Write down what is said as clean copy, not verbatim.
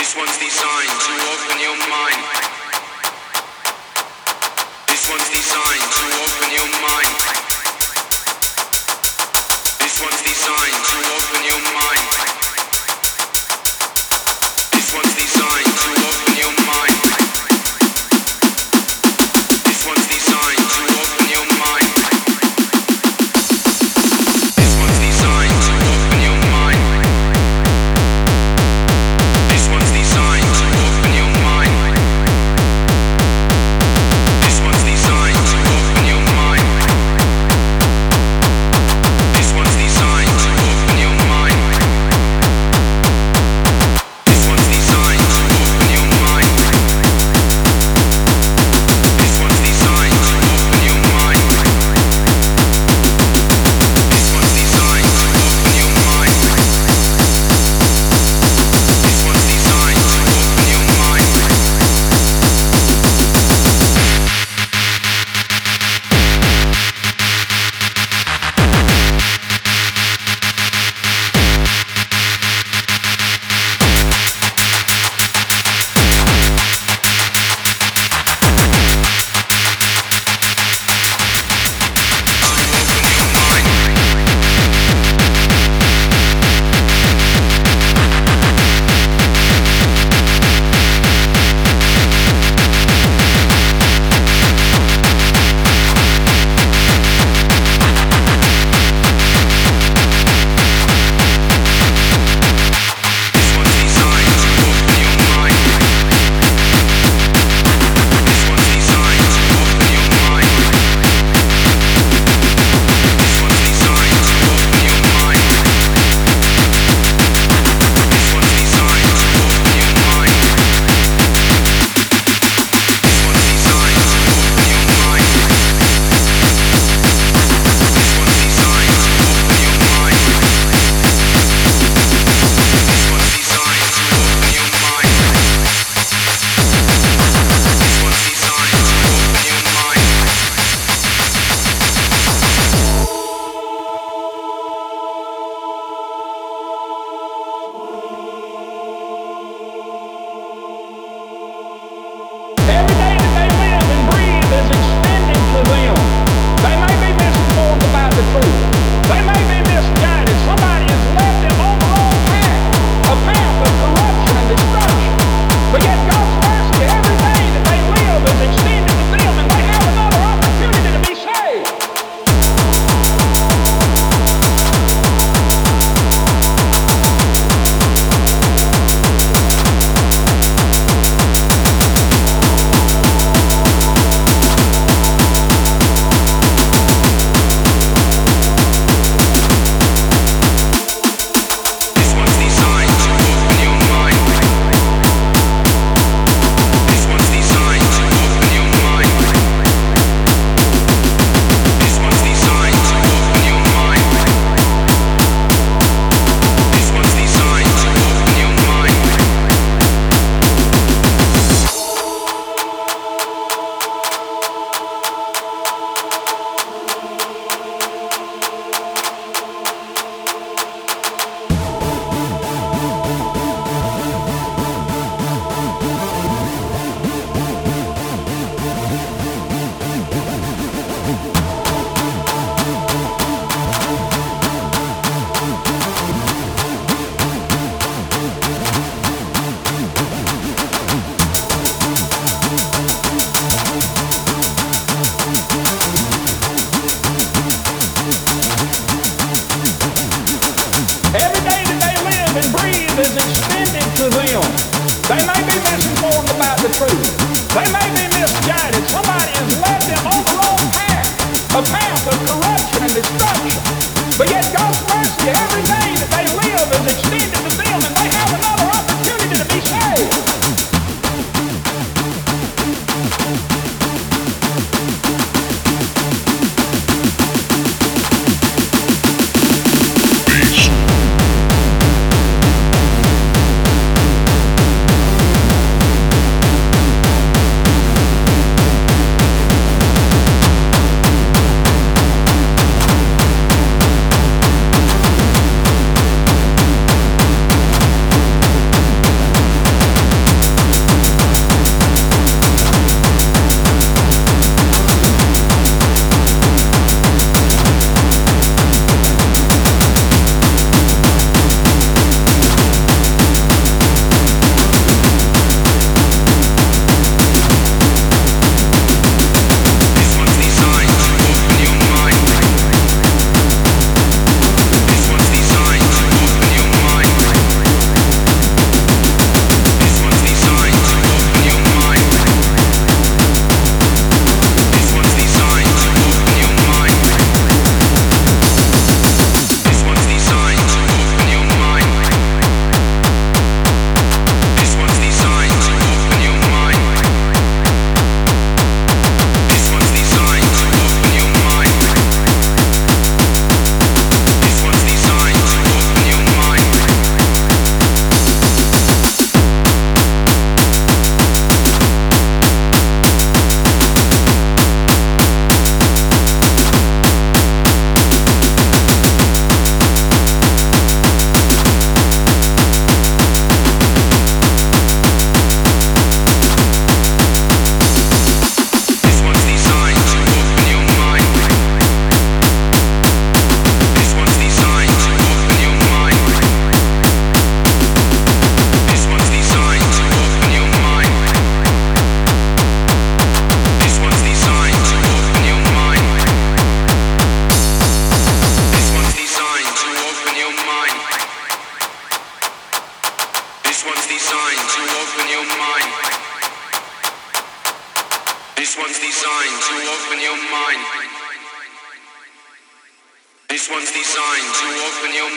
This one's designed to open your mind. This one's designed to open your mind. This one's designed to open your mind. This one's designed to open your mind. This one's designed to open your mind. This one's designed to open your mind. This one's designed to open your mind. This one's designed to open your mind. This one's designed to open your mind. This one's designed to open your mind. This one's designed to open your mind. This one's designed to open your mind. This one's designed to open your mind. Every day that they live and breathe is extended to them. They may be misinformed about the truth. They may be misguided. Somebody has led them on the wrong path, a path of corruption and destruction. But yet God's mercy, every day that they live is extended to them, and they have another opportunity to be saved. This one's designed to open your mind. This one's designed to open your mind. This one's designed to open your mind. This one's designed to open your mind. Every day that they live and breathe is extended to them. They may be misinformed about the truth. They may be misguided. Somebody has led them on the wrong path, a path of corruption and destruction. But yet God's mercy, every day that they live is extended to them, and they have another opportunity to be saved. This one's designed to open your mind. This one's designed to open your mind. This one's designed to open your